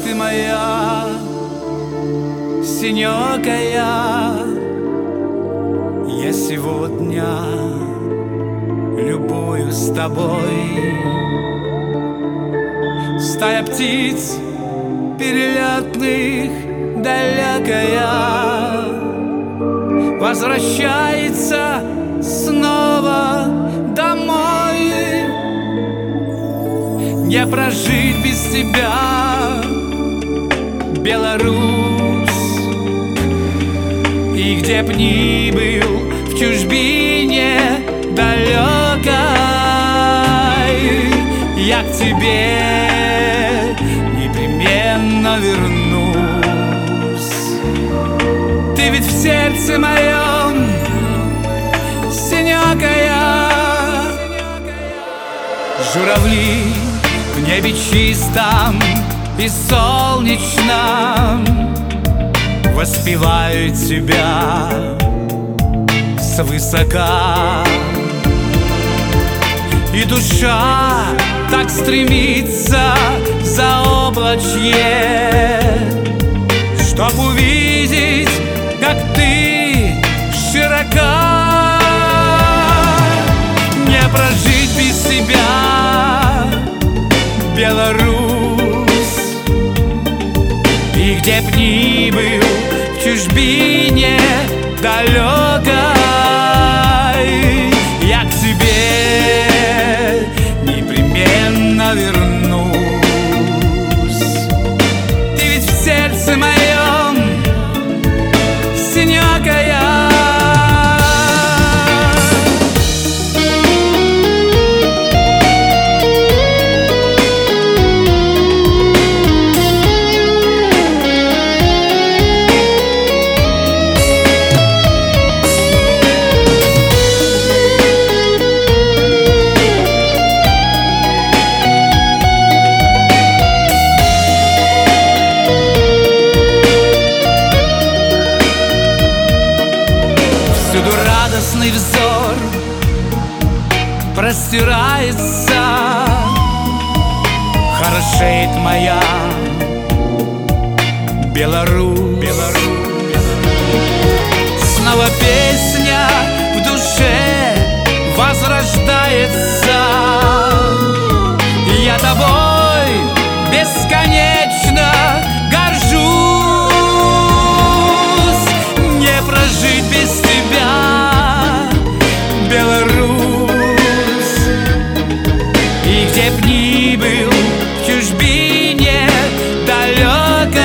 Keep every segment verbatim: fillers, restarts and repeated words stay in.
ты моя синёкая. Я сегодня любуюсь тобой. Стая птиц перелетных далекая возвращается снова домой. Не прожить без тебя, Беларусь. И где б ни был, в чужбине далекой, я к тебе непременно вернусь. Ты ведь в сердце моем синёкая. Журавли в небе чистом и солнечном воспевают тебя свысока. И душа так стремится за облачье, чтоб увидеть, как ты широка. Не прожить без тебя, Беларусь. И где б ни был, в чужбине далекой, я к тебе непременно вернусь. Ты ведь в сердце моем синёкая. Всюду радостный взор простирается, хорошеет моя Беларусь. Беларусь. Снова песня в душе возрождается. Я тобой бесконечно горжусь. Не прожить без тебя, Беларусь. И где б ни был, в чужбине далекой,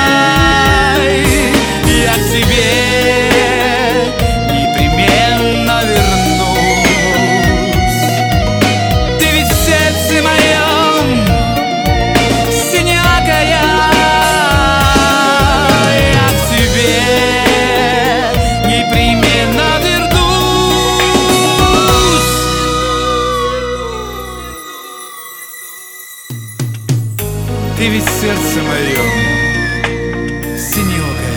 я к тебе непременно вернусь. Ты ведь в сердце моем синёкая. Я к тебе непременно вернусь. Ты ведь в сердце моем синёкая.